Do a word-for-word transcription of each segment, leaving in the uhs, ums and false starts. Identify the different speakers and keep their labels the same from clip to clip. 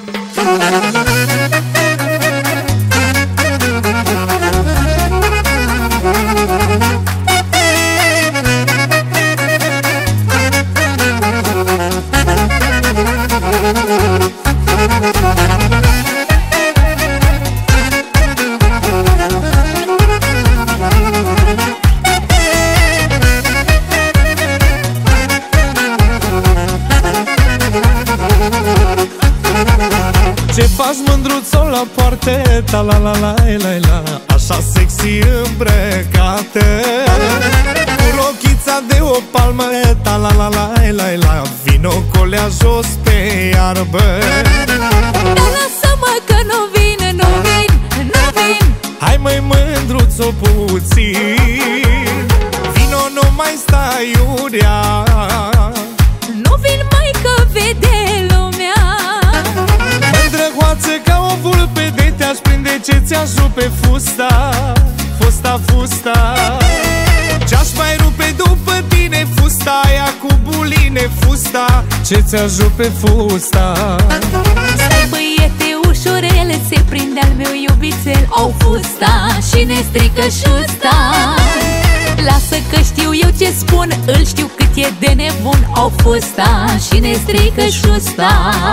Speaker 1: Ce faci, mândruțo, la poartă? La la la la la, așa sexy îmbrăcată, cu rochița de o palmă. La la la la la, vino colea jos pe iarbă.
Speaker 2: Dar lasă-mă că nu vin, nu vin, nu vin.
Speaker 1: Hai măi, mândruțo, puțin, vino, nu mai stai iurea.
Speaker 2: Nu vin, mai că vede lumea.
Speaker 1: Măi, drăgoață, ca o vulpe de te-aș prinde, ce ți-aș rupe fusta, fosta fusta. Ce-aș mai rupe după tine, fusta aia cu buline, fusta, ce ți-aș rupe fusta.
Speaker 2: Stai, băiete, ușurel, se prinde al meu iubițel. O fusta și ne strică șusta. Lasă că știu eu ce spun, îl știu cât e de nebun. O fusta și ne strică șusta.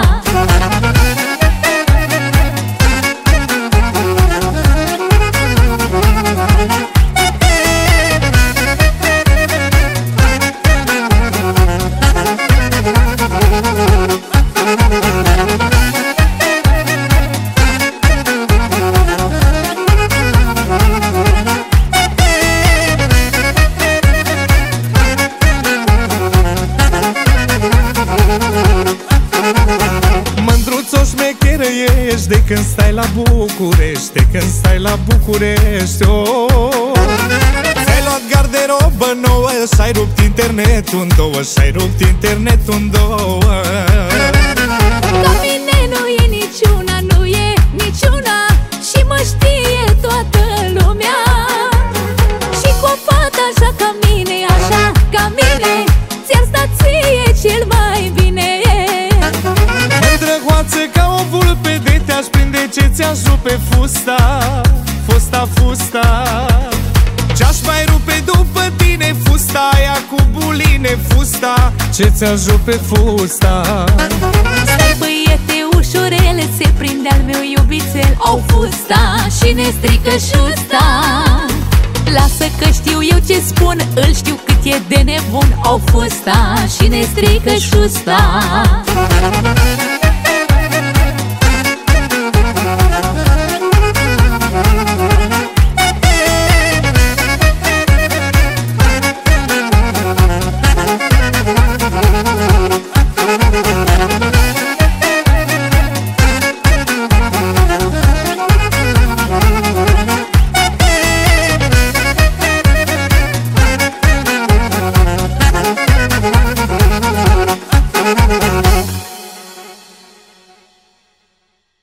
Speaker 1: Mândruțo, șmecheră ești de când stai la București, de când stai la București, oh. Ți-ai luat garderobă nouă și-ai rupt internetul în două, și-ai rupt internetul în două.
Speaker 2: Ca mine nu e niciuna, nu e niciuna, și mă știe toată lumea. Și cu o fată așa ca mine, așa ca mine, ți-ar sta ție cel mai bine.
Speaker 1: Măi, drăgoață, ca o vulpe de te-aș prinde, ce ți-aș rupe fusta, fosta fusta. Ce-aș mai rupe după tine, fusta aia cu buline, fusta, ce ți-aș rupe fusta.
Speaker 2: Stai, băiete, ușurel, se prinde al meu iubițel. O fusta și ne strică șusta. Lasă că știu eu ce spun, îl știu cât e de nebun. O fusta și ne strică șusta.